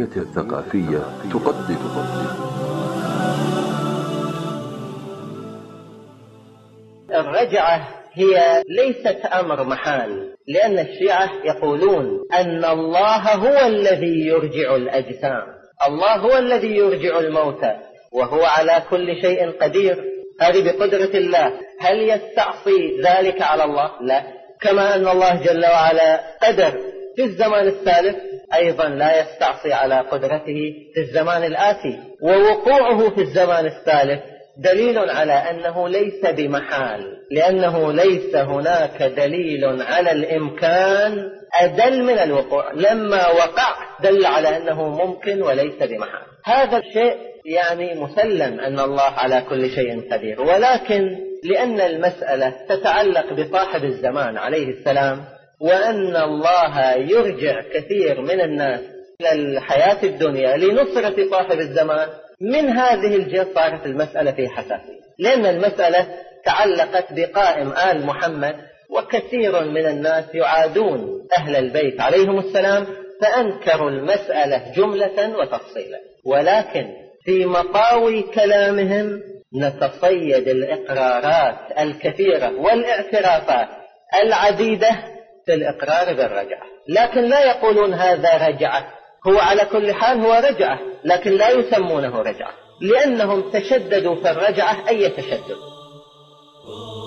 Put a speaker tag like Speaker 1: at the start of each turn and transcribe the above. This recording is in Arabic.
Speaker 1: الثقافية تقدم.
Speaker 2: الرجعة هي ليست أمر محال، لأن الشيعة يقولون أن الله هو الذي يرجع الأجسام، الله هو الذي يرجع الموتى، وهو على كل شيء قدير. هذه بقدرة الله. هل يستعصي ذلك على الله؟ لا. كما أن الله جل وعلا قدر في الزمان السالف، أيضا لا يستعصي على قدرته في الزمان الآتي. ووقوعه في الزمان السالف دليل على أنه ليس بمحال، لأنه ليس هناك دليل على الإمكان أدل من الوقوع. لما وقع دل على أنه ممكن وليس بمحال. هذا الشيء يعني مسلم أن الله على كل شيء قدير، ولكن لأن المسألة تتعلق بصاحب الزمان عليه السلام، وأن الله يرجع كثير من الناس إلى الحياة الدنيا لنصرة صاحب الزمان، من هذه الجهة صارت المسألة في حساسية، لأن المسألة تعلقت بقائم آل محمد، وكثير من الناس يعادون أهل البيت عليهم السلام، فأنكروا المسألة جملة وتفصيلا. ولكن في مطاوي كلامهم نتصيد الإقرارات الكثيرة والاعترافات العديدة في الإقرار بالرجعة، لكن لا يقولون هذا رجعة. هو على كل حال هو رجعة، لكن لا يسمونه رجعة، لأنهم تشددوا في الرجعة أي تشدد.